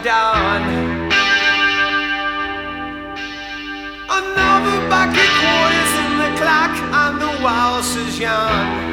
dawn. Another bucket quarters in the clock and the wall says yawn.